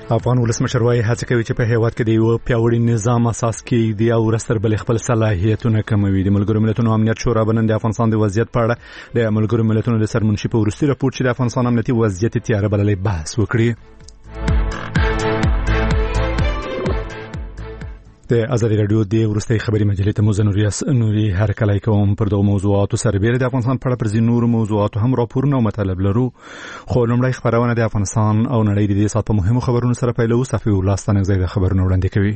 افغان ولسمشر وايي هڅه کوي چې په هیواد کې د یو پیاوړي نظام اساس کېږدي او ورستر بل خپل صلاحیتونه کموي. د ملګرو ملتونو امنیت شورا بنن د افغانستان د وضعیت په اړه د ملګرو ملتونو د سرمنشي په وروستي راپور چې د افغانستان امنیتي وضعیت تیاره بللې بحث وکړي. د ازادي رادیو د ورستۍ خبري مجلې ته نوري هر کله کوم پر دغه موضوعاتو سربېره د افغانستان په اړه پر ځینو موضوعاتو هم راپورونه او مطالب لرو. خو لومړی خبرونه د افغانستان او نړۍ د دې سات په مهمو خبرونو سره پیلو. صفي الله ستانګزی د خبرونو وړاندې کوي.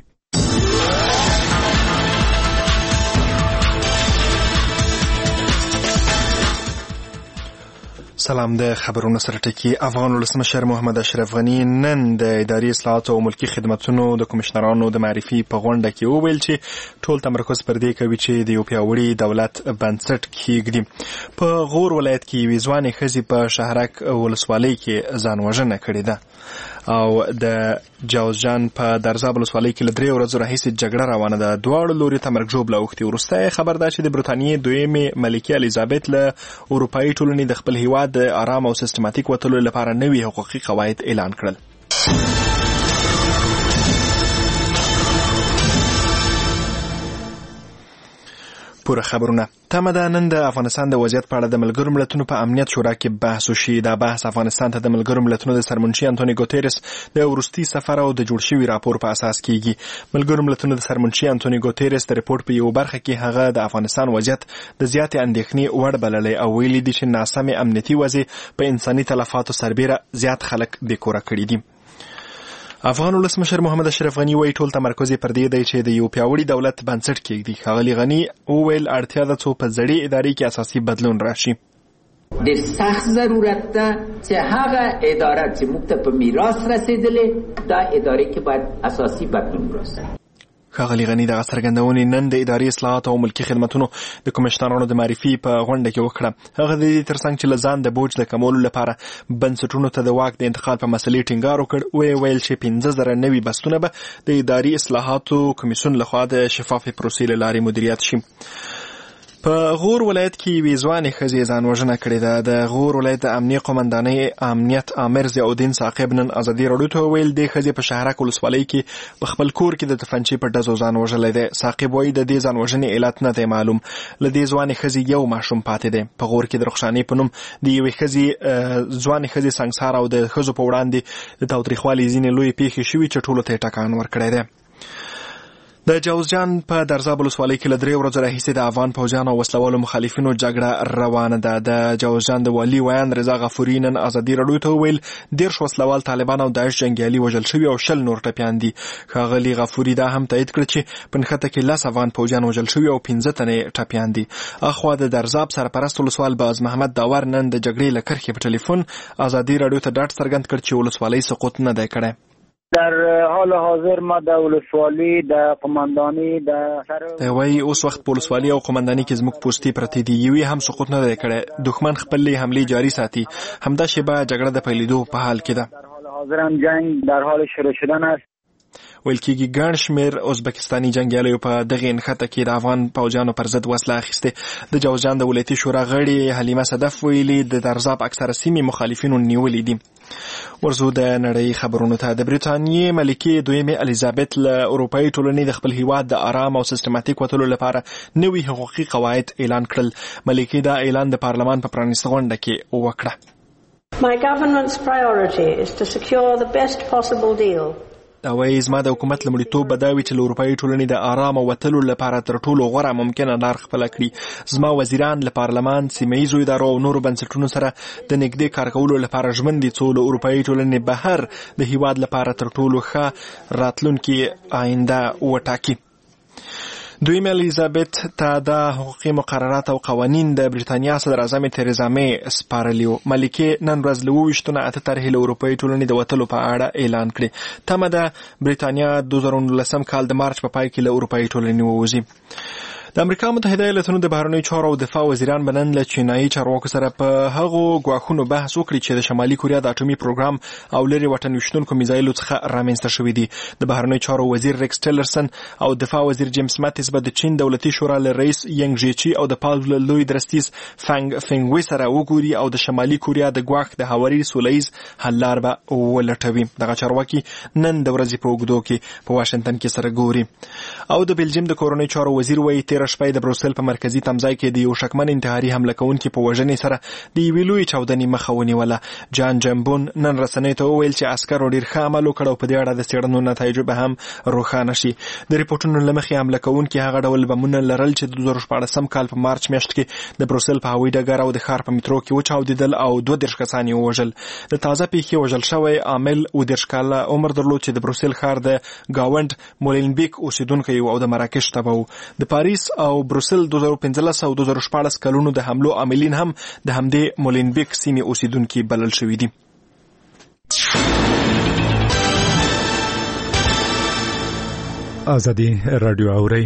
سلام. د خبرونو سره ټکی. افغان ولسمشر محمد اشرف غنی نن د اداري اصلاحاتو او ملکی خدماتو د کمشنرانو د معرفي په غونډه کې وویل چې ټول تمرکز پر دې کوي چې د یو پیاوړي دولت بنسټ کېږدي. په غور ولایت کې یوې ځوانې ښځې په شهرک ولسوالۍ کې ځان وژنه کړې ده او د جوزجان په درزاب ولسوالۍ کې له 3 ورځو راهیسې جګړه روانه ده. دواړو لوري ته مرګ ژوبله اوښتې. وروسته خبر ده چې د برټانیې دویمې ملکې الیزابت له اروپایي ټولنې د خپل هیواد د آرام او سیستماتیک وتلو لپاره نوي حقوقي قواعد اعلان کړل. پوره خبرونه. تمه ده نن د افغانستان د وضعیت په اړه د ملګرو ملتونو په امنیت شورا کې بحث وشي. دا بحث افغانستان ته د ملګرو ملتونو د سرمنشي انټونی ګوتریس د وروستي سفر او د جوړ شوي راپور په اساس کیږي. ملګرو ملتونو د سرمنشي انټونی ګوتریس د ریپورت په یو برخه کې هغه د افغانستان وضعیت د زیاتې اندېښنې وړ بللی او ویلي دي چې ناسمې امنیتي وضع په انساني تلفاتو سربیره زیات خلک بېکوره کړي دي. افغان ولسمشر محمد اشرف غنی وايي ټول تمرکز یې پر دې دی چې د یو پیاوړي دولت بنسټ کېږدي. ښاغلي غنی وویل اړتیا ده څو په زړې ادارې کې اساسي بدلون راشي. ډېر سخت ضرورت ده چې هغه اداره چې موږ ته په میراث رسېدلې دا ادارې کې باید اساسي بدلون راسي. ښاغلي غنی دغه څرګندونې نن د اداري اصلاحاتو او ملکي خدماتو د کمشنرانو د معرفي په غونډه کې وکړه. هغه د دې ترڅنګ چې له ځان د بوج د کمولو لپاره بنسټونو ته د واک د انتقال په مسلې ټینګار وکړ. ویل چې 15,000 نوي بستونه به د اداري اصلاحاتو کمیسیون لخوا د شفافې پروسې له لارې مدیریت شي. په غور ولایت کې یوې ځوانې ښځې ځان وژنه کړې ده. د غور ولایت د امنیه قومندانۍ امنیت آمر ضیاءالدین ثاقب نن ازادي راډیو ته وویل دې ښځې په شهرک ولسوالۍ کې په خپل کور کې د تفنچې په ډزو ځان وژلی دی. ثاقب وایي د دې ځان وژنې علت نه دی معلوم. له دې ځوانې ښځې یو ماشوم پاتې دی. په غور کې د رخشانې په نوم د یوې ځوانې ښځې سنګسار او د ښځو په وړاندې د تاوتریخوالي ځینې لویې پیښې شوي چې ټولو ته یې ټکان ورکړی دی. د جوزجان په درزاب ولسوالۍ کې له 3 ورځو راهیسې د افغان پوځیانو او وسلوالو مخالفینو جګړه روانه ده. د جوزجان د والي ویان رضا غفوري نن ازادي راډیو ته وویل 10 وسلوال طالبان او داعش جنګیالي وژل شوي او 20 نور ټپیان دي. ښاغلي غفوري دا هم تایید کړ چې په نښته کې 10 افغان پوځیان وژل شوي او 15 تنې ټپیان دي. اخوا د درزاب سرپرست ولسوال باز محمد داور نن د جګړې له کرښې په ټلیفون ازادي راډیو ته ډاډ څرګند کړ چې ولسوالۍ سقوط نه دی کړی. در حال حاضر ما د ولسوالۍ د قماندانۍ د وایي اوس وخت په ولسوالۍ او قماندانۍ کې زموږ پوستې پرتې دي. یوې هم سقوط نه دی کړی. دښمن خپلې حملې جاري ساتي. همدا شیبه جګړه د پیلېدو په حال کې ده. در حال حاضر هم جنگ در حال شروع شدن است. ویل کېږي ګڼ شمېر ازبکستاني جنګیالیو په دغې نښته کې د افغان پوځیانو پر ضد وسله اخیستې. د جوزجان د ولایتي شورا غړي حلیمه صدف ویلي د درزاب اکثره سیمې مخالفینو نیولې دي. ورزو د نړۍ خبرونو ته. د برټانیې ملکې دویمې الیزابت له اروپایي ټولنې د خپل هیواد د آرام او سیستماتیک وتلو لپاره نوي حقوقي قواعد اعلان کړل. ملکې دا اعلان د پارلمان په پرانیسته غونډه کې وکړه. My government's priority is to secure the best possible deal. دا وایي زما د حکومت لومړیتوب به دا وي چې له اروپایي ټولنې د آرام او وتلو لپاره تر ټولو غوره ممکنه لار خپله کړي. زما وزیران له پارلمان، سیمه ییزو ادارو او نورو بنسټونو سره د نږدې کار کولو لپاره ژمن دي څو له اروپایي ټولنې بهر د هیواد لپاره تر ټولو ښه راتلونکي آینده وټاکي. دویمه الیزابت ته د حقوقي مقررات او قوانین د برټانیا صدر اعظم تریزا مې سپارلي وو. ملکې نن ورځ له 28 نه 8 طرحې له اروپایي ټولنې د وتلو په اړه اعلان کړي. تمه ده برټانیا 2019 کال د مارچ په پای کې له اروپایي ټولنې ووځي. د امریکا متحده ایالاتونو د بهرنیو چارو او دفاع وزیران بنن له چینایي چارواکو سره په هغو غواخونو بحث وکړي چې د شمالي کوریا د اټومي پروګرام او لري وطن وشتونکو میزایلو څخه رامنځته شوې دي. د بهرنیو چارو وزیر ریکس ټیلرسن او دفاع وزیر جیمز ماتیس به د چین دولتي شورا له رئیس ینګ جیچی او د پاول لوی درستیز فنګوي سره وګوري او د شمالي کوریا د غواخ د هواري سولهییز حل لار به ولټوي. دغه چارواکي نن د ورځې په اوږدو کې په واشنگټن کې سره ګوري. او د بلجیم د کورونی چارو وزیر وایي تیر شپه د بروسل په مرکزی تمځای کې د یو شکمن انتحاري حمله کوونکي په وژنې سره د یوې لویې چاودنې مخه ونیوله. جان جمبون نن رسنیو ته وویل چې عسکرو ډېر ښه عمل وکړ او په دې اړه د څېړنو نتایج به هم روښانه شي. د ریپورټونو له مخې حمله کوونکي هغه ډول بمونه لرل چې د 2014 کال په مارچ میاشت کې د بروسل په هوایي ډګر او د ښار په میترو کې وچاودېدل او 32 کسان یې ووژل. د تازه پیښې وژل شوی عامل 19 کاله عمر درلود چې د بروسل ښار د گاوند مولینبیک اوسیدونکی او د مراکش تبع و. د پاریس او بروسل 2015 او 2014 کلونو د حملو عاملین هم د همدې مولینبیک سیمې اوسیدونکي بلل شوي دي. ازادي رادیو اوري.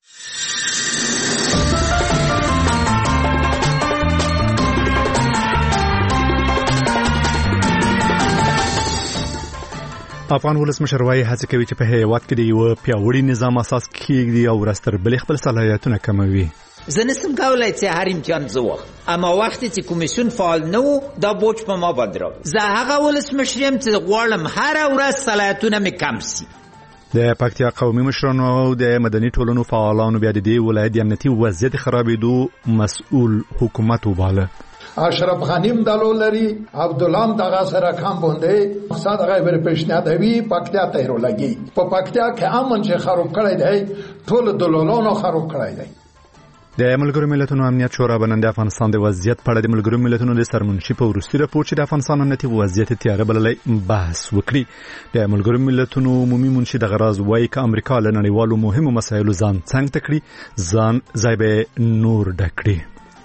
افغان ولسمشر وايي هڅه کوي چې په هیواد کې د یو پیاوړي نظام اساس کېږدي او ورستر بل خپل صلاحیتونه کموي. زه نسم کولای چې هر امکان زوخ اما وخت چې کمیسیون فعال نه و دا بوج په ما باندې راغی. زه هغه ولسمشر یم چې غواړم هر ورځ صلاحیتونه مې کم شي. د پکتیا قومي مشرانو او د مدني ټولنو فعالانو بیا د دې ولایت د امنیتي وضعیت خرابېدو مسؤل حکومت وباله. اشرف غنیم دلو لري عبدالله دغه سره کم بونده مقصد هغه بر پیشنهادوي پکتیا ته لګي په پکتیا کې امن چې خراب کړی دی ټول دلالانو خراب کړی دی. د ملګرو ملتونو امنیت شورا بنن د افغانستان د وضعیت په اړه د ملګرو ملتونو د سرمنشي په وروستي راپور چې د افغانستان امنیتي وضعیت تیاره بللې بحث وکړي. د ملګرو ملتونو عمومي منشي د غراز وايي ک امریکا له نړیوالو مهمو مسایلو ځان څنګه تکړي ځان ځای به نور ډکړي.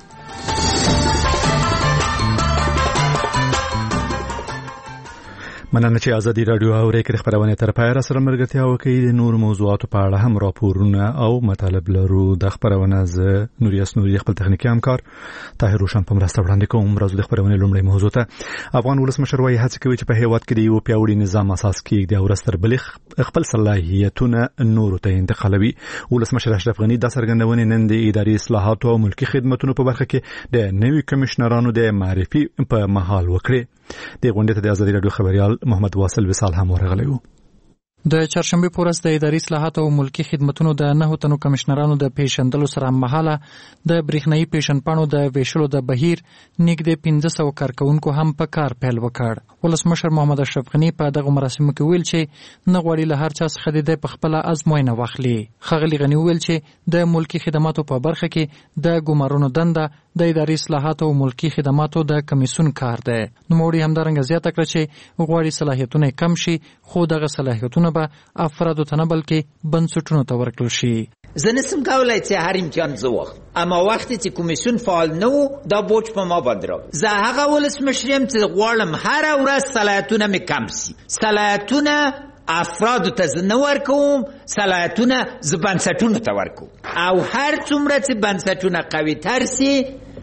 مننه چې ازادي رادیو اوري کې خبرونه تر پای را سره مرګتیا وکړي. د نور موضوعاتو په اړه هم راپورونه او مطالب لرو. د خبرونه ز نوریاس نوري خپل تخنیکی همکار طاهر روشن په مرسته وړاندې کوم. راځو د خبرونه لومړی موضوع ته. افغان ولسمشر وايي هڅه کوي چې په هیواد کې د یو پیاوړي نظام اساس کېږدي او ورستر بل خپل صلاحیتونه نور ته انتقالوي. ولسمشر اشرف غنی د څرګندونې نن د اداري اصلاحات او ملکي خدماتو په برخه کې د نوي کمشنرانو د معرفي په محل وکړي. د غونډې ته د ازادي رادیو خبريال محمد واصل وصال هم ورغلی و. د چهارشنبه په ورځ د اداري اصلاحات او ملکي خدماتو د 9 تنو کمشنرانو د پیژندلو سره مهاله د برېښنايي پیژنپاڼو د ویشلو د بهیر نږدې 1500 کارکونکو هم په کار پیل وکړ. ولسمشر محمد اشرف غنی په دغه مراسمو کې ویل چې نه غواړي له هر چا څخه د خپل ازموینه واخلي. خغلی غنی ویل چې د ملکي خدماتو په برخه کې د ګمارونو دنده د اداري اصلاحات او ملکي خدماتو د کمیسیون کار دی. نو موږ هم درنګ زیاته کړ چې غواړي صلاحیتونه کم شي خو دغه صلاحیتونه به افرادو ته نه بلکې بنسټونو ته ورکړل شي. زه نسم کولای چې هر امکان زوخ اما وخت چې کمیسیون فعال نه و دا بوج په ما باندې راغی. زه هغه ولسمشر یم چې غواړم هر ورځ صلاحیتونه مې کم شي. صلاحیتونه افرادو ته نه ورکوم، صلاحیتونه بنسټونو ته ورکوم او هر څومره چې بنسټونه قوي تر سي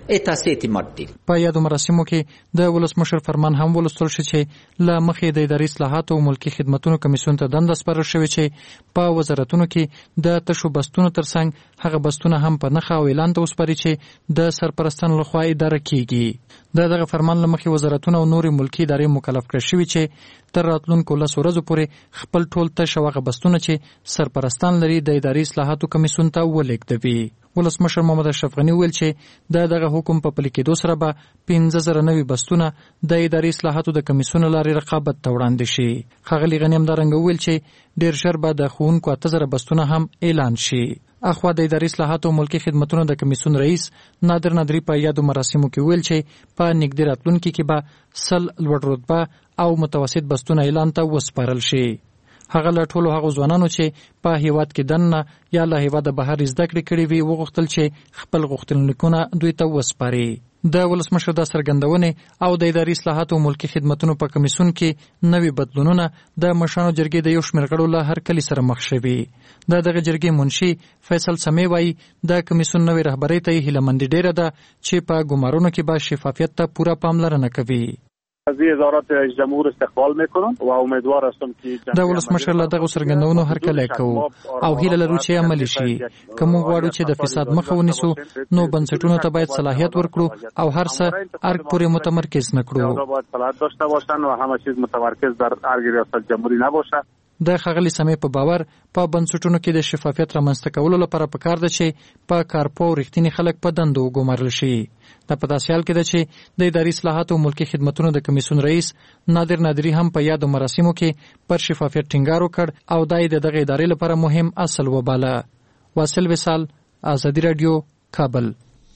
په یادو مراسمو کې د ولسمشر فرمان هم ولستل شو چې له مخې د اداري اصلاحات او ملکي خدماتو کمیسیون ته دنده سپارل شوې چې په وزارتونو کې د تشو بستونو ترڅنګ هغه بستونه هم په نخښه او اعلان ته وسپاري چې د سرپرستانو لخوا اداره کیږي. دغه فرمان له مخې وزارتونه او نورې ملکي ادارې مکلف کړي شوي چې تر راتلونکو 10 ورځو پورې خپل ټول تش هغه بستونه چې سرپرستان لري د اداري اصلاحاتو کمیسیون ته ولېږدوي. ولسمشر محمد اشرف غنی ویل چې دغه حکم په پلي کېدو سره به 15,000 نوي بستونه د اداري اصلاحاتو د کمیسیون لارې رقابت ته وړاندې شي. ښاغلي غنی همدارنګه ویل چې ډېر ژر به د ښوونکو 8,000 بستونه هم اعلان شي. اخوا د اداري اصلاحاتو او ملکي خدماتو د کمیسیون رئیس نادر نادری په یادو مراسمو کې ویل چې په نږدې راتلونکي کې به 100 لوړ رتبه او متوسط بستونه اعلان ته وسپارل شي. هغه له ټولو هغو ځوانانو چې په هیواد کې دننه یا له هیواده بهر زده کړې کړې وي وغوښتل چې خپل غوښتنلیکونه دوی ته وسپاري. د ولسمشر د څرګندونې او د اداري اصلاحاتو او ملکي خدماتو په کمیسیون کې نوي بدلونونه د مشرانو جرګې د یو شمېر غړو له هرکلي سره مخ شوي. دغه جرګې منشي فیصل سمې وایي د کمیسیون نوې رهبرۍ ته هیلهمندي ډېره ده چې په ګمارونو کې به شفافیت ته پوره پاملرنه کوي. از وزارت رئیس جمهور استقبال میکنم و امیدوار هستم که د ولسمشر له دغه څرګندونو هرکلی کوو او هیله لرو چې عملي شي. که موږ غواړو چې د فساد مخه ونیسو نو بنسټونو ته باید صلاحیت ورکړو او هر څه ارګ پورې متمرکز نکړو. باید صلاحیت داشته باشند و همه چیز متمرکز در ارګ ریاست جمهوری نباشه. د ښاغلي سمې په باور په بنسټونو کې د شفافیت رامنځته کولو لپاره پکار ده چې په کارپو رښتینی خلک په دندو وګمارل شي. دا په داسې حال کې ده چې د اداري اصلاحاتو او ملکي خدمتونو د کمیسیون رئیس نادر نادري هم په یادو مراسمو کې پر شفافیت ټینګار وکړ او دا د دغه ادارې لپاره مهم اصل وباله. واصل وصال، ازادي رادیو، کابل.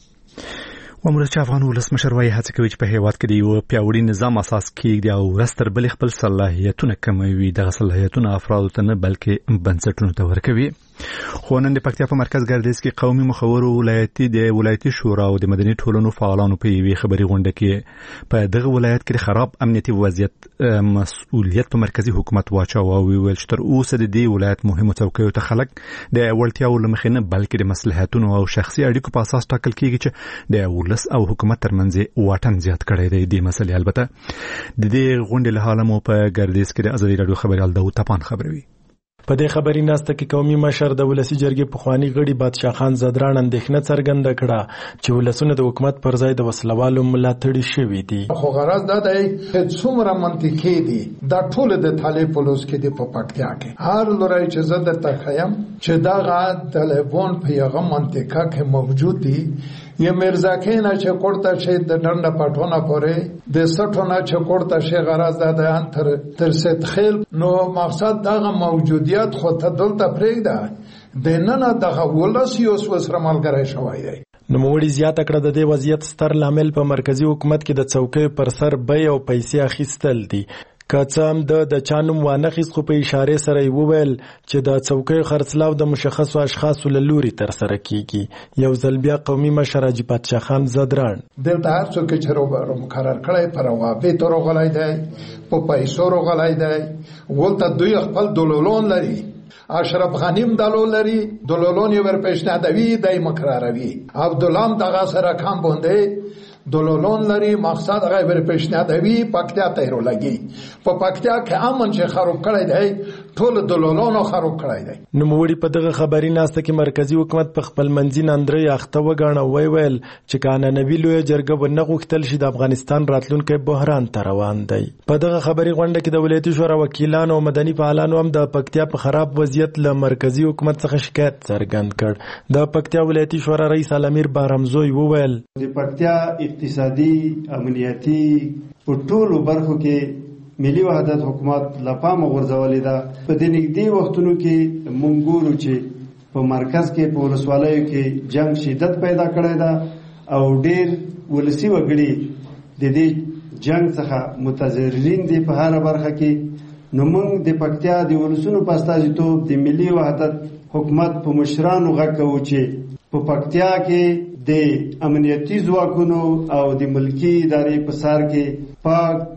ومرچ افغان ولسمشر وايي هڅه کوي چې په هیواد کې د یو پیاوړي نظام اساس کېږدي او ورستر بل خپل صلاحیتونه کموي. دغه صلاحیتونه افرادو ته نه بلکې بنسټونو ته ورکوي. خو نن د پکتیا په مرکز ګردیز کې قومي مخورو ولایتي شورا او د مدني ټولنو فعالانو په یوې خبري غونډه کې په دغه ولایت کې خراب امنیتي وضعیت مسؤلیت په مرکزی حکومت واچاوه او ویل چې تر اوسه د دې ولایت مهمو څوکیو ته خلک د وړتیاو له مخې نه بلکې د مصلحتونو او شخصي اړیکو په اساس ټاکل کیږي چې د ولس او حکومت ترمنځ واټن زیات کړی دی. د مسلې البته د دې غونډې له حاله مو په ګردیز کې د ازادي رادیو خبريال داود تپان خبروي. په دې خبري ناسته کې قومي مشر د ولسی جرګې پخوانی غړي بادشاه خان زدران اندېښنه څرګنده کړه چې ولسونه د حکومت پر ځای د وسلوالو ملاتړي شوي دي. خو غرض دا دی چې څومره منطقي دي دا ټول د طالب پولیس کې د پکتیا کې هر لوري چې زه د تخیم چې دا غا طالبون په یغه منطقه کې موجود دي. یه مرزاکینا چې کوړه شي د ډنډه پټونه پورې د سټونه چې کوړه شي غرض ده تر ستخیل نو مقصد دغه موجودیت خو ته دلته پرېږده د نن دغه ولس یو سره ملګری شوی دی. نوموړي زیاته کړه د دې وضعیت ستر لامل په مرکزی حکومت کې د څوکۍ پر سر بیې او پیسې اخیستل دي. که څه هم د چانوم وانخیست خو په اشاره سره یې وویل چې د څوکۍ خرڅلاو د مشخصو اشخاصو له لوري ترسره کیږي. یو ځل بیا قومي مشر حاجي پادشاه خان زدران دلته هر څوک چې مقرر کړی پر روابط راغلی دی په پیسو راغلی دی ولته دوی خپل دلولون لري. اشرف غنیم دلول لري دلولون یې ور پیشنهادوي دی مقرروي. عبدالله دغه سره کم بونده دلولون لري مقصد هغه ور پیشنهادوي پکتیا ته ورولګي. په پکتیا کې امن چې خراب کړی دی ټول دلولونو خراب کړی دی. نوموړي په دغه خبري ناسته کې مرکزی حکومت په خپل منځي نندري اخته وګاڼه ویل چې قانوني لوی جرګه ونه غوښتل شي د افغانستان راتلونکي بحران ته روان دی. په دغه خبري غونډه کې د ولایتي شورا وکیلانو او مدني فعالانو هم د پکتیا په خراب وضعیت له مرکزی حکومت څخه شکایت څرګند کړ. د پکتیا ولایتي شورا رئیس علامیر بارمزوی وویل د پکتیا اقتصادي امنیتي په ټولو برخو کې ملي وحدت حکومت لپاره غورځولې ده. په دې نږدې وختونو کې مونږ ګورو چې په مرکز کې په ولسوالیو کې جنگ شدت پیدا کړی ده او ډېر ولسی وګړي د دې جنگ څخه متضررین دي په هر برخه کې. نو موږ د پکتیا د ولسونو په استازیتوب د ملي وحدت حکومت په مشرانو غږ کوو چې په پکتیا کې د امنیتي ځواکونو او د ملکی ادارې په سر کې پاک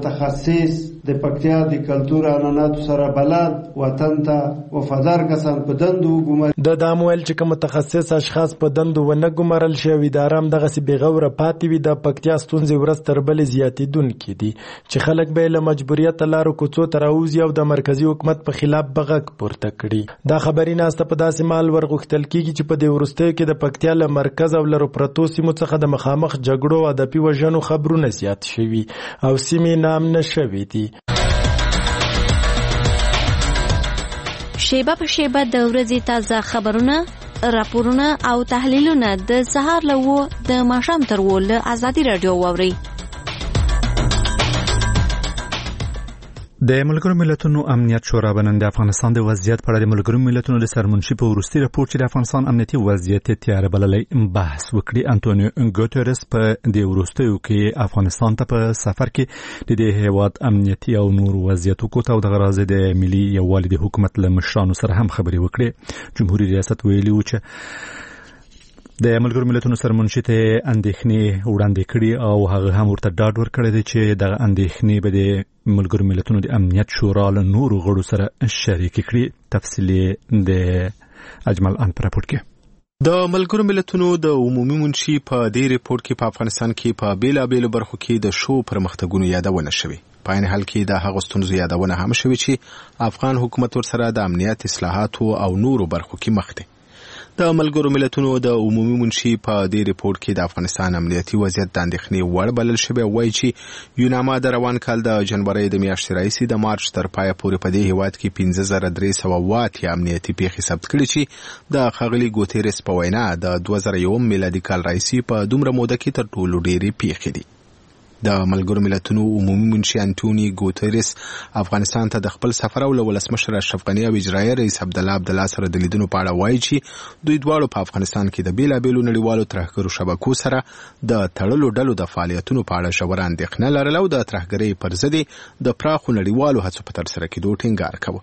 متخصص د پکتیا د کلتور عنعناتو سره بلد وطن ته وفادار کسان په دندو ګمارل. د دامویل چې کوم متخصص اشخاص په دندو ونه ګمارل شوی د آرام دغه سی بغوره پاتې وي. د پکتیا ستونزې ورځ تر بلې زیاتېدونکې دي چې خلک به له مجبوریت لارو کوڅو ته راوځي او د مرکزی حکومت په خلاف بغک پورته کړي. دا خبري ناسته په داسې مال ورغوښتل کیږي چې په دې وروستیو کې د پکتیا له مرکز او لرو پرتو سیمو څخه د مخامخ جګړو او د پیوژنو خبرونه زیات شوي او سیمې نام نشوي دي. شیبه په شیبه د ورځې تازه خبرونه، راپورونه او تحلیلونه د سهار له 9 د ماښام تر 10 له ازادي رادیو واورئ. د ملګرو ملتونو امنیت شورا بنن د افغانستان د وضعیت په اړه د ملګرو ملتونو د سرمنشي په وروستي راپور چې د افغانستان امنیتي وضعیت تیار بللی بحث وکړي. انټونیو ګوتریس په د وروستیو کې افغانستان ته په سفر کې د دې هیواد امنیتي او نور وضعیت وکړ او د غرض د ملي یووالي د حکومت له مشرانو سره هم خبرې وکړي. جمهوریت ریاست ویلي و چې د ملګرو ملتونو سرمنشي ته اندېښنې وړاندې کړي او هغه هم ورته ډاډ ورکړی دی چې دغه اندېښنې به د ملګرو ملتونو د امنیت شورا له نورو غړو سره شریک کړي. تفصیل د اجمل ان پر راپور کې. د ملګرو ملتونو د عمومي منشي په دې ریپورت کې په افغانستان کې په بیلابېلو برخو کې د شو پرمختګونو یادونه شوې. په عین حال کې د هغو ستونزو یادونه هم شوې چې افغان حکومت ورسره د امنیت اصلاحاتو او نورو برخو کې مخ دی. د ملګرو ملتونو د عمومي منشي په دې ریپورت کې د افغانستان امنیتي وضعیت د اندېښنې وړ بلل شوی. وایي چې یوناما د روان کال د جنوري د میاشتې راهیسې د مارچ تر پایه پورې په دې هیواد کې 15308 امنیتي پیښې ثبت کړي چې د ښاغلي ګوتریس په وینا د 2001 میلادي کال راهیسې په دومره موده کې تر ټولو ډېرې پیښې دي. د ملګرو ملتونو عمومي منشي انټونی ګوتریس افغانستان ته د خپل سفر او ولسمشر اشرف غني او اجرایي رئیس عبدالله سره د لیدنو په اړه وایي چې دوی دواړو په افغانستان کې د بیلابېلو نړیوالو ترهګرو شبکو سره د تړلو ډلو د فعالیتونو په اړه ژوره اندېښنه لرله او د ترهګرۍ پر ضد د پراخو نړیوالو هڅو په ترسره کېدو ټینګار کاوه.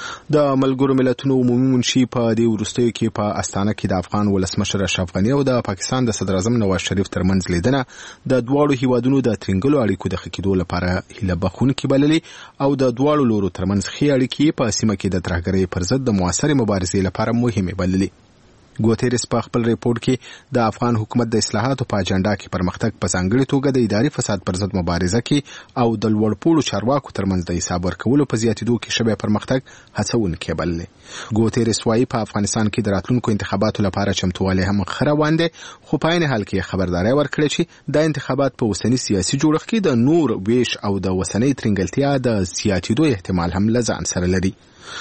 د ملګرو ملتونو عمومي منشي په دې وروستیو کې په استانه کې د افغان ولسمشر اشرف غني او د پاکستان د صدر اعظم نواز شریف ترمنځ لیدنه د دواړو هیوادونو د ترنګلو اړیکو د ښه کېدو لپاره هیله بخښونکې بللې او د دواړو لورو ترمنځ ښې اړیکې په سیمه کې د ترهګرۍ پر ضد د موثرې مبارزې لپاره مهمې بللې. ګوتریس په خپل ریپورت کې د افغان حکومت د اصلاحاتو په اجنډا کې پرمختګ په ځانګړې توګه د اداري فساد پر ضد مبارزه کې او د لوړپوړو چارواکو ترمنځ د حساب ورکولو په زیاتېدو کې شوی پرمختګ هڅونکی بللی. ګوتریس وايي په افغانستان کې د راتلونکو انتخاباتو لپاره چمتووالی هم ښه روان دی، خو په عین حال کې خبرداری ورکړې چې دا انتخابات په اوسني سیاسي جوړښت کې د نور ویش او د اوسنۍ ترنګلتیا د زیاتېدو احتمال هم له ځان سره لري.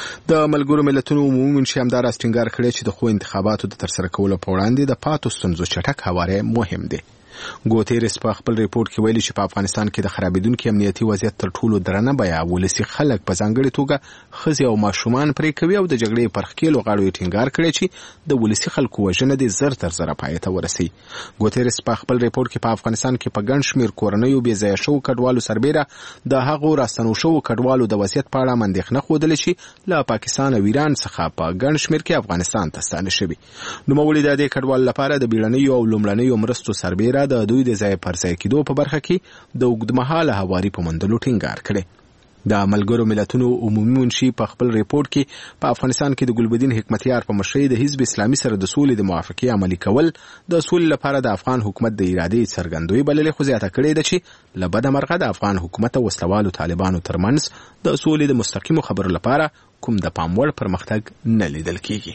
د ملګرو ملتونو عمومي منشي همداراز ټینګار کړی چې د ښو انتخاباتو د ترسره کولو په وړاندې د پاتو ستونزو چټک هواری مهم دی. ګوتریس په خپل ریپورت کې ویلي چې په افغانستان کې د خرابېدونکي امنیتي وضعیت تر ټولو درنه بیه ولسي خلک په ځانګړې توګه ښځې او ماشومان پرې کوي او د جګړې پر ښکېلو غاړو یې ټینګار کړی چې د ولسي خلکو وژنه دې زر تر زره پای ته ورسوي. ګوتریس په خپل ریپورت کې په افغانستان کې په ګڼ شمېر کورنیو بې ځایه شوو کډوالو سربېره د هغو راستنو شوو کډوالو د وضعیت په اړه اندېښنه ښودلې چې له پاکستان او ایران څخه په ګڼ شمېر کې افغانستان ته ستانه شوي. نوموړي د دې کډوالو لپاره د بیړنیو او لومړنیو مرستو سربېره د دوی د ځای پر ځای کېدو په برخه کې د اوږدمهاله هواري په موندلو ټینګار کړی. د ملګرو ملتونو عمومي منشي په خپل ریپورت کې په افغانستان کې د ګلبدین حکمتیار په مشرۍ د حزب اسلامي سره د سولې د موافقې عملي کول د سولې لپاره د افغان حکومت د ارادې څرګندوي بللې، خو زیاته کړې ده چې له بده مرغه د افغان حکومت او وسلوالو طالبانو ترمنځ د سولې د مستقیمو خبرو لپاره کوم د پام وړ پرمختګ نه لیدل کېږي.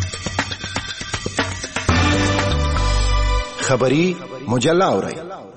خبری مجله اورئ.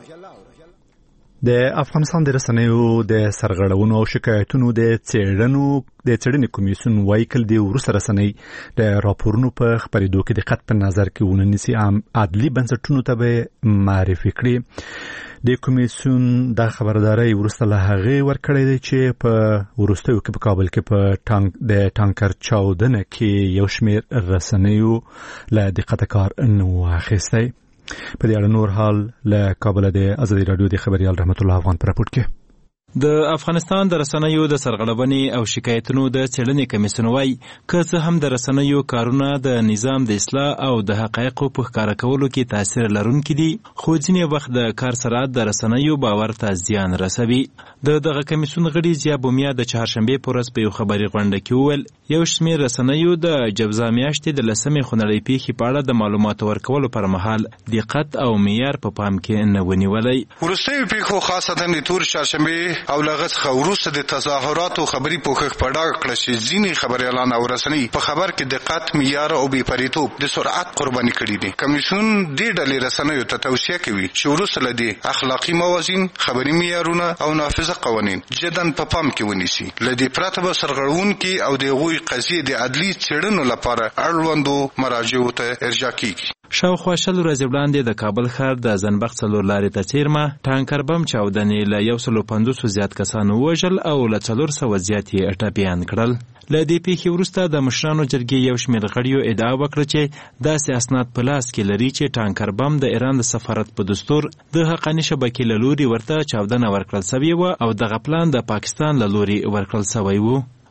د افغانستان د رسنیو د سرغړونو او شکایتونو د څېړنې کمیسیون وايي کله د وروسته رسنۍ د راپورونو په خپرېدو کې دقت په نظر کې ونه نیسي عدلي بنسټونو ته به معرفي کړي. د کمیسیون د خبردارۍ وروسته له هغې ورکړی دی چې په وروستیو کې په کابل کې د ټانکر چاودنه کې یو شمېر رسنیو له دقته کار نه و اخیستی. په دې اړه نور حال له کابل د ازادي راډیو د خبريال رحمت الله افغان پر راپورټ کې. د افغانستان د رسنیو د سرغړونې او شکایتونو د څېړنې کمیسیون وايي که څه هم د رسنیو کارونه د نظام د اصلاح او د حقایقو په ښکاره کولو کې تاثیر لرونکي دي، خو ځینې وخت د کار سرعت د رسنیو باور ته زیان رسوي. دغه کمیسیون غړي ضیا بومیا د چهارشنبې په ورځ په یو خبري غونډه کې وویل یو شمېر رسنیو د جوزا میاشتې د 10مې خونړۍ پیښې په اړه د معلوماتو ورکولو پر مهال دقت او معیار په پام کې نه ونیولی. وروستیو پیښو خاصتا د تور چهارشنبې او لغه څخه وروسته د تظاهراتو خبري پوښښ په ډاګه کړه چې ځینې خبریالان او رسنۍ په خبر کې دقت، معیار او بې پرېتوب د سرعت قرباني کړي دي. کمیسیون دې ډلې رسنیو ته توصیه کوي چې وروسته له دې اخلاقي موازین، خبري معیارونه او نافذه قوانین جداً په پام کې ونیسي. له دې پرته به سرغړونکي او د هغوی قضیې د عدلي څېړنو لپاره اړوندو مراجعو ته ارجاع کیږي. شاوخوا 100 ورځې وړاندې د کابل ښار د زنبق څلور لارې ته څیرمه ټانکر بم چاودنې له 150 زیات کسانو وژل او له 400 زیات یې ټپیان کړل. له دې پیښې وروسته د مشرانو جرګې یو شمېر غړیو ادعا وکړه چې داسې اسناد په لاس کې لري چې ټانکر بم د ایران د سفارت په دستور د حقاني شبکې له لوري ورته چاودنه ورکړل سوې وه او دغه پلان د پاکستان له لوري ورکړل سوی و.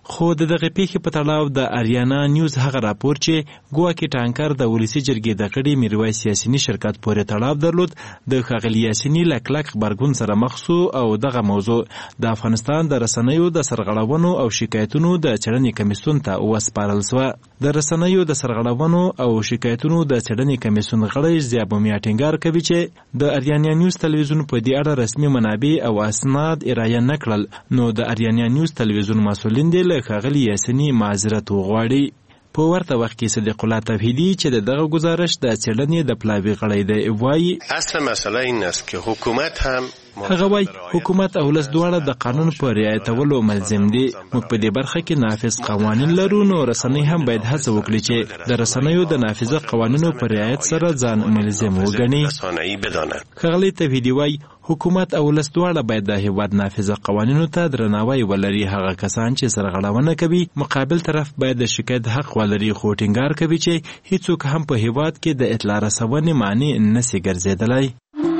خو دغه پیښې په تړاو د اریانا نیوز هغه راپور چې ګواکې ټانکر د ولسی جرګې د غړي میرویس یاسینی شرکت پورې تړاو درلود د ښاغلي یاسینی لکلک خبرګون سره مخ شو او دغه موضوع د افغانستان د رسنیو د سرغړونو او شکایتونو د څېړنې کمیسیون ته وسپارل شوه. د رسنیو د سرغړونو او شکایتونو د څېړنې کمیسیون غړی ضیابومیا ټینګار کوي چې د اریانا نیوز تلویزیون په دې اړه رسمي منابع او اسناد ارایه نه کړل، نو د اریانا نیوز تلویزیون مسؤلین دې ښاغلي یاسینی معذرت وغواړي. په ورته وخت کې صدیق الله توحیدی چې دغه گزارش د څېړنې د پلاوي غړی دی وایي اصل مسئله این است که حکومت هم هغه وایي حکومت او ولس دواړه د قانون په رعایتولو ملزم دي. موږ په دې برخه کې نافذ قوانین لرو، نو رسنۍ هم باید هڅه وکړي چې د رسنیو د نافذه قوانینو په رعایت سره ځان ملزم وګڼي. ښاغلی توحیدی وایي حکومت او ولس دواړه باید د هیواد نافذه قوانینو ته درناوی ولري. هغه کسان چې سرغړونه کوي مقابل طرف باید د شکایت حق ولري، خو ټینګار کوي چې هیڅوک هم په هیواد کې د اطلاع رسونې معنی نشي ګرځېدلی.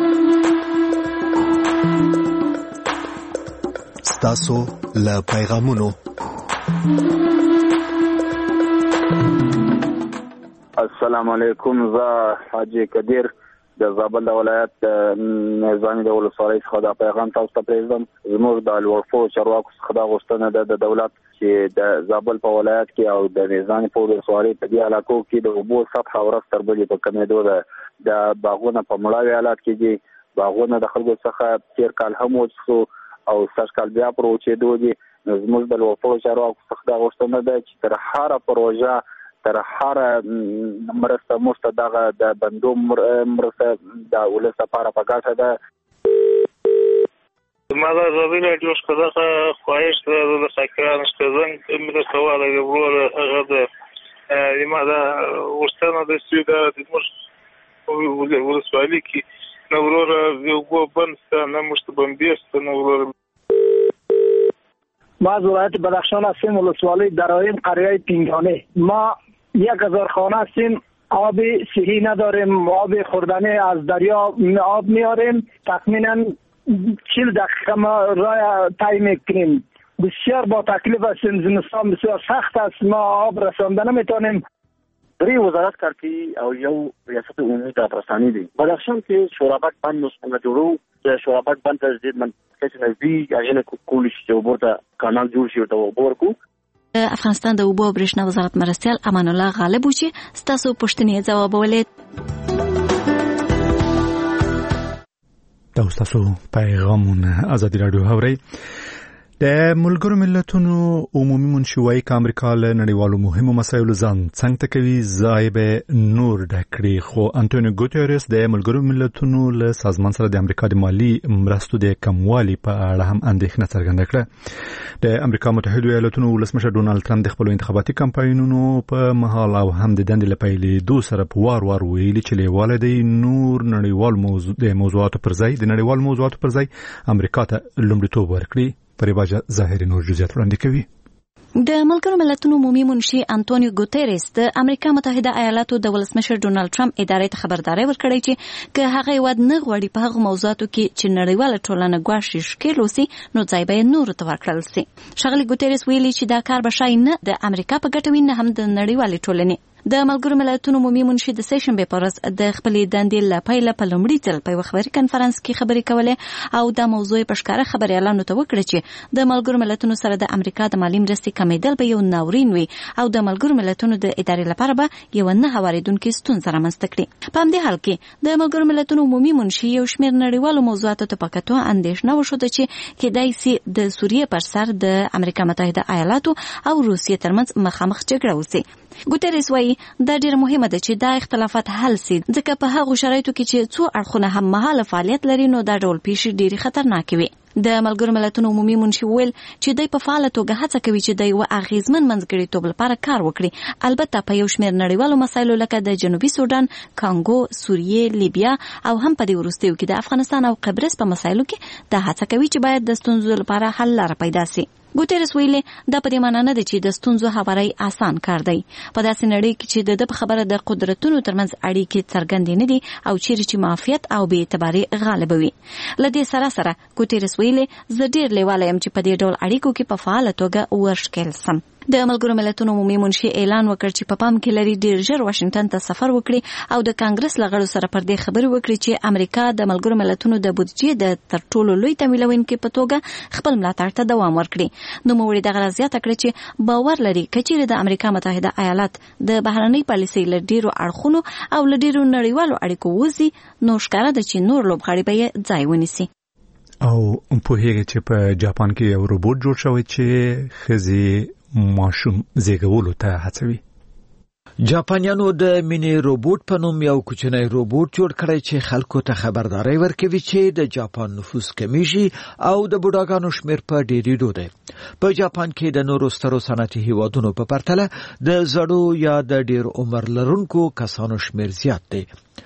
ستاسو له پیغامونو السلام علیکم. زه حاجی قدیر د زابل ولایت نظامی د ولسوالۍ څخه دا پیغام تاسو ته پرېږدم. زموږ د لوړپوړو چارواکو څخه دا غوښتنه ده د دولت چې د زابل په ولایت کې او د نظامی په ولسوالۍ په دې علاقو کې د اوبو سطحه ورځ تر بلې په کمېدو ده. د باغونه په مړاوي حالت کې دي. باغونه د خلکو څخه تېر کال هم وچ شو او سږ کال بیا پر وچېدو دي. نو زموږ د لوړپوړو چارواکو څخه دا غوښتنه ده چې تر هره پروژه تر هر مرسته موږ ته دغه د بندو مرسته د ولس لپاره په ګټه ده. ما دا ازادي راډیو څخه خواهش ده د ساکران څخه مرسته والی ورور هغه د ما دا غوښتنه ده چې د ولسوالۍ کې نو ورور یو بند نه مشت بندیست نو ورور ما از ولایت بدخشان هستیم، ولسوالی درایم قریه پینگانه. ما 1000 خانه هستیم، آب صحی نداریم، آب خوردنی از دریا آب میاریم. تقریبا 40 دقیقه ما راه طی میکنیم. بسیار با تکلیف هستیم، زمستان بسیار سخت است، ما آب رسانده نمیتونیم. درې وزارت کارکوي او یو ریاست عمومي ته رساني دي. بدخشان کې شورابک بند څنګه جوړو چې شورابک بند ته ډېر منځ نزدیک هغه نه کولی شي چې ورته کانال جوړ شي او ورکو. افغانستان د اوبو او برېښنا وزارت مرستیال امان الله غالب و چې ستاسو پوښتنې ځوابولې. دا ستاسو پیغامونه ازادي راډیو اورئ. د ملګرو ملتونو عمومي منشي وايي چې امریکا له نړیوالو مهمو مسایلو ځان څنګ ته کوي، ځای به نور ډک کړي. خو انټونیو ګوتریس د ملګرو ملتونو له سازمان سره د امریکا د مالي مرستو د کموالي په اړه هم اندېښنه څرګنده کړه. د امریکا متحده ایالاتونو ولسمشر ډونالد ټرمپ د خپلو انتخاباتي کمپاینونو په مهال او هم د دندې له پیلېدو سره په وار ویلي چې لیواله دی نور نړیوال موضوعاتو پر ځای د نړیوال موضوعاتو پر ځای امریکا ته لومړیتوب ورکړي. پریباجه ظاهري نور جزئیات وړاندې کوي. د ملګرو ملتونو عمومي منشي انټونیو ګوتریس د امریکا متحده ایالاتو د ولسمشر ډونالد ټرمپ ادارې ته خبرداري ورکړې چې که هغه هیواد نه غواړي په هغو موضوعاتو کې چې نړیواله ټولنه ګواښي ښکېل وسي نو ځای به یې نورو ته ورکړل سي. ښاغلي ګوتریس ویلي چې دا کار به ښایي نه د امریکا په ګټه وي نه هم د نړیوالې ټولنې. د ملګرو ملتونو عمومي منشي د سهشنبې په ورځ د خپلې دندې له پیله په لومړي ځل په یوه خبري کنفرانس کې خبرې کولې او دا موضوع په ښکاره خبریالانو ته وکړه چې د ملګرو ملتونو سره د امریکا د مالي مرستې کمیدل به یو ناورین وي او د ملګرو ملتونو د ادارې لپاره به یو نه هوارېدونکې ستونزه رامنځته کړي. په همدې حال کې د ملګرو ملتونو عمومي منشي یو شمېر نړیوالو موضوعاتو ته په کتو اندېښنه وښوده چې کیدای سي د سوریې پر سر د امریکا متحده ایالاتو او روسیې ترمنځ مخامخ جګړه وسي. ګوتریس وایي دا ډېر مهمه ده چې دا اختلافات حل سي، ځکه په هغو شرایطو کې چې څو اړخونه هم مهاله فعالیت لري نو دا ډول پیښې ډېرې خطرناکې وي. د ملګرو ملتونو عمومي منشي ویل چې دوی په فعاله توګه هڅه کوي چې د یو اغیزمن منځګړیتوب لپاره کار وکړي، البته په یو شمېر نړیوالو مسایلو لکه د جنوبي سودان، کانګو، سوریې، لیبیا او هم په دې وروستیو کې د افغانستان او قبرس په مسایلو کې دا هڅه کوي چې باید د ستونزو لپاره حل لاره پیدا سي. ګوتریس ویلي دا په دې معنی نه ده چې د ستونزو هواری آسان کار دی. په داسې نړۍ کې چې د خبره د قدرتونو ترمنځ اړیکې څرګندې نه دي او چیرې چې معافیت او بې اعتباري غالب وي. له دې سره ګوتریس ویلي زه ډېر لیواله یم چې په دې ډول اړیکو کې په فعاله توګه ورښکېل سم. د ملګرو ملتونو عمومي منشي اعلان وکړ چې په پام کې لري ډېر ژر واشنگټن ته سفر وکړي او د کانګرس له غړو سره پر دې خبرې وکړي چې امریکا د ملګرو ملتونو د بودیجې د تر ټولو لوی تمویلونکي په توګه خپل ملاتړ ته دوام ورکړي. نوموړي دغه زیاته کړې چې باور لري کچېرې د امریکا متحده ایالات د بهرنۍ پالیسۍ له ډېرو اړخونو او له ډېرو نړیوالو اړیکو وځي نو ښکاره ده چې نور لوبغاړي به یې ځای ونیسي. او پوهیږي چې په جاپان کې یو روبوټ جوړ شوی چې ښځې ماشوم زیږولو ته هڅوي. جاپانیانو د مینی روبوټ په نوم یو کوچنی روبوټ جوړ کړی چې خلکو ته خبرداري ورکوي چې د جاپان نفوس کمیږي او د بوډاګانو شمیر په ډېرېدو دی. په جاپان کې د نورو سترو صنعتي هیوادونو په پرتله د زړو یا د ډېر عمر لرونکو کسانو شمیر زیات دی.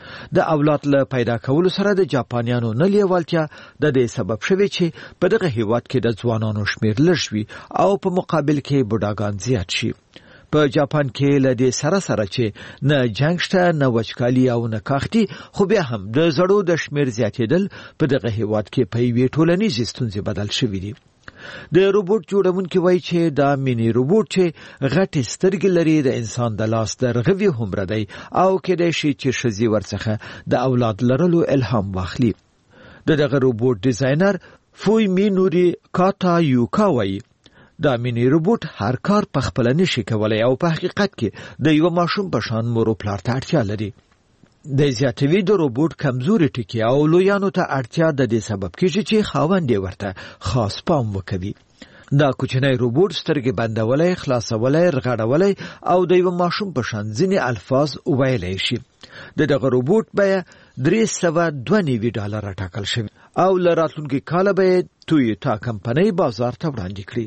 د اولاد له پیدا کولو سره د جاپانیانو نه لیوالتیا د دې سبب شوی چې په دغه هیواد کې د ځوانانو شمیر لږ وي او په مقابل کې بوډاګان زیات شي. په جاپان کې له دې سره چې نه جنګ شته نه وچکالي او نه کاختي خو بیا هم د زړو د شمیر زیاتېدل په دغه هیواد کې په یوې ټولنیزې ستونزې بدل شوي دي. د روبوټ جوړونکي وایي چې دا مینی روبوټ چې غټې سترګې لري د انسان د لاس د رغوي هومره دی او کېدای شي چې ښځې ورڅخه د اولاد لرلو الهام واخلي. دغه روبوټ ډیزاینر فویمینوري کاتا یوکا وایي دا مینی روبوټ هر کار په خپل نشي کولای او په حقیقت کې د یو ماشوم په شان مور او پلار ته اړتیا لري. د زیاتوي د روبوټ کمزوري ټکي او لویانو ته اړتیا د دې سبب کیږي چې خاوند یې ورته خاص پام وکړي. دا کوچنی روبوټ سترګې بندولای، خلاصولای، رغړولای او د یو ماشوم په شان ځینې الفاظ وویلای شي. دغه روبوټ به $392 ټاکل شوی او له راتلونکي کاله به تویوتا کمپنۍ بازار ته وړاندې کړي.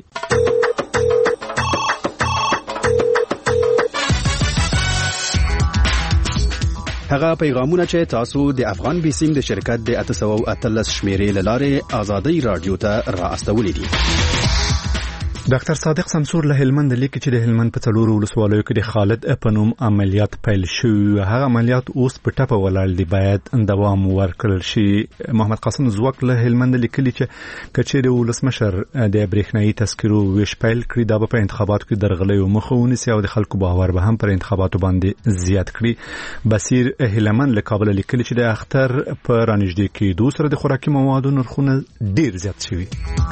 هغه پیغامونه چې تاسو د افغان بیسیم د شرکت د 813 شمیرې لاره آزادۍ رادیو ته را استولې دي. ډاکټر صادق سمسور له هلمند لیکي چې د هلمند په څلورو ولسوالیو کې د خالد په نوم عملیات پیل شوی. هغه عملیات اوس په ټپه ولاړ دي، باید دوام ورکړل شي. محمد قاسم زوک له هلمند لیکلي چې کچېرې ولسمشر د برېښنايي تذکرو ویش پیل کړي دا په انتخاباتو کې درغلۍ مخه ونیسي او د خلکو باور به هم پر انتخاباتو باندې زیات کړي. بصیر هلمند له کابل لیکلي چې د اختر په رانږدې کېدو سره د خوراکي موادو نرخونه ډیر زیات شوي.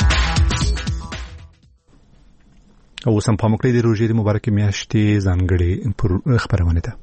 او سم په مکړې د روژې د مبارکې میاشتې ځانګړې خبرونه ده.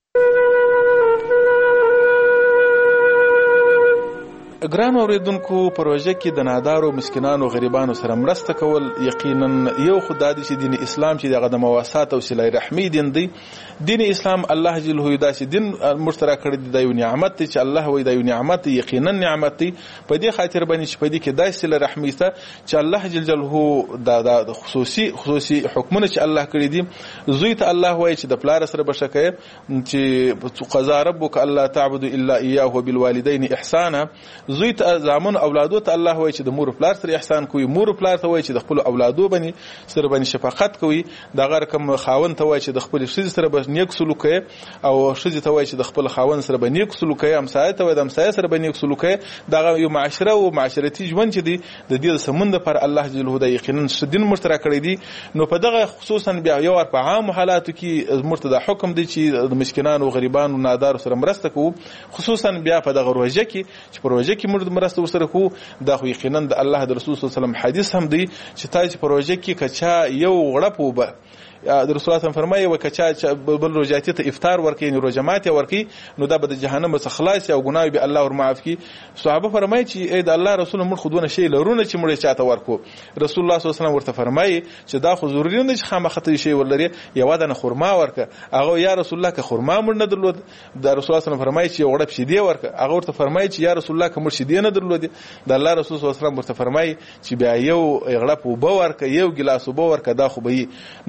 ګران اوریدونکو، پروژه کې د نادارو مسکینانو غریبانو سره مرسته کول یقینا یو خدای چې دین اسلام چې دغه د مواسات او صله رحمی دین دی. دین اسلام الله جل هو داسې دین مشترک کړی دی، د یو نعمت چې الله وایي د یو نعمت یقینا نعمت دی. په دې خاطر باندې چې په دې کې داسې صله رحمی ته چې الله جل جلاله د خصوصي حکمونه چې الله کړی دي. زوی ته الله وایي چې د پلار سره بشکه چې قضا ربک الا تعبدوا الا اياه وبالوالدين احسانا. زوی ته زامن اولادو ته الله وایي چې د مور پلار سره احسان کوي، مور پلار ته وایي چې د خپل اولادو باندې سره باندې شفقت کوي. دا غیر کوم خاوند ته وایي چې د خپل ښځې سره نیک سلوک کوي او ښځې ته وایي چې د خپل خاوند سره باندې نیک سلوک کوي، همسایه ته وایي د همسایه سره باندې نیک سلوک کوي. دا یو معاشره او معاشرتي ژوند چې دی د دې سمند پر الله جل هو د یقینا دین مشترک کړی دی. نو په دغه خصوصا بیا یو په عام حالاتو کې مرتضی حکم دی چې د مسکینانو غریبانو نادارو سره مرسته کوو، خصوصا بیا په دغه روژه کې چې پروژه کې مرد مرسته ورسره کوو. دا خو یقینا د الله د رسول صلی الله علیه وسلم حدیث هم دی چې تاسو پروژه کې کچا یو غړپ وب د رسول الله فرمایي وکچا بل روزاتي ته افطار ورکې نو روزمات ورکې نو دا به د جهنم څخه خلاص او ګناه به الله ور معاف کی. صحابه فرمایي چې اې د الله رسول مر خودونه شی لرونه چې مړ چاته ورکو. رسول الله صلی الله علیه وسلم ورته فرمایي چې دا خو ضروري نه چې خامخته شی ولري یو د خرما ورکه. هغه یا رسول الله که خرما مړ نه درلود. د رسول الله صلی الله علیه وسلم فرمایي چې وړه شیدې ورکه. هغه ورته فرمایي چې یا رسول الله که مړ شیدې نه درلود. د الله رسول صلی الله علیه وسلم ورته فرمایي چې بیا یو غړپ وب ورکه، یو ګلاس وب ورکه. دا خو به نو دې مطلب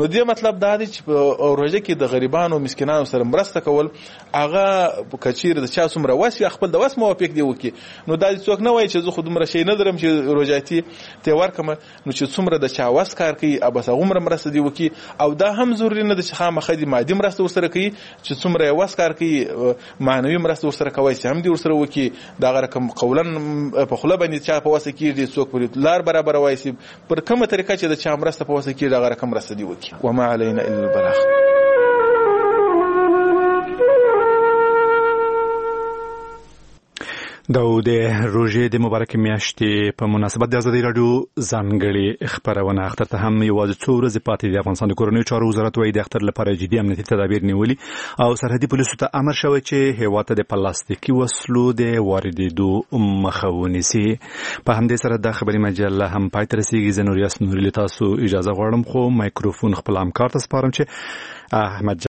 مطلب دا دی چې په روژه کې د غریبانو مسکینانو سره مرسته کول هغه کچیر د چا څومره وس یا خپل د وس موافق دی وکي نو دا څوک نه وایي چې زه خو دومره شي نه درم چې روژاتي ته ورکم نو چې څومره د چا وس کار کوي ابس عمر مرسته دی وکي او دا هم ضروري نه د چې خامخې د مادي مرسته ورسره کوي چې څومره وس کار کوي معنوي مرسته ورسره کوي چې هم دی ورسره وکي دا رقم قولن په خله باندې چا په واسه کې دي څوک پر لار برابر وایي پر کومه طریقه چې د چا مرسته په واسه کې دا رقم مرسته دی وکي وما علينا الا البلاغ. د روژې د مبارکې میاشتې په مناسبت د ازادي راډیو ځانګړې خبرونه اختر ته هم یوازې څو ورځې پاتې د افغانستان د کورنیو چارو وزارت وايي د اختر لپاره جدي امنیتي تدابیر نیولي او سرحدي پولیسو ته امر شوی چې هیواد ته د پلاستیکي وسلو د واردېدو مخه ونیسي. په همدې سره د خبري مجله هم پای ته رسیږي. زه نوریاس نوري له تاسو اجازه غواړم خو مایکروفون خپل همکار ته سپارم چې احمد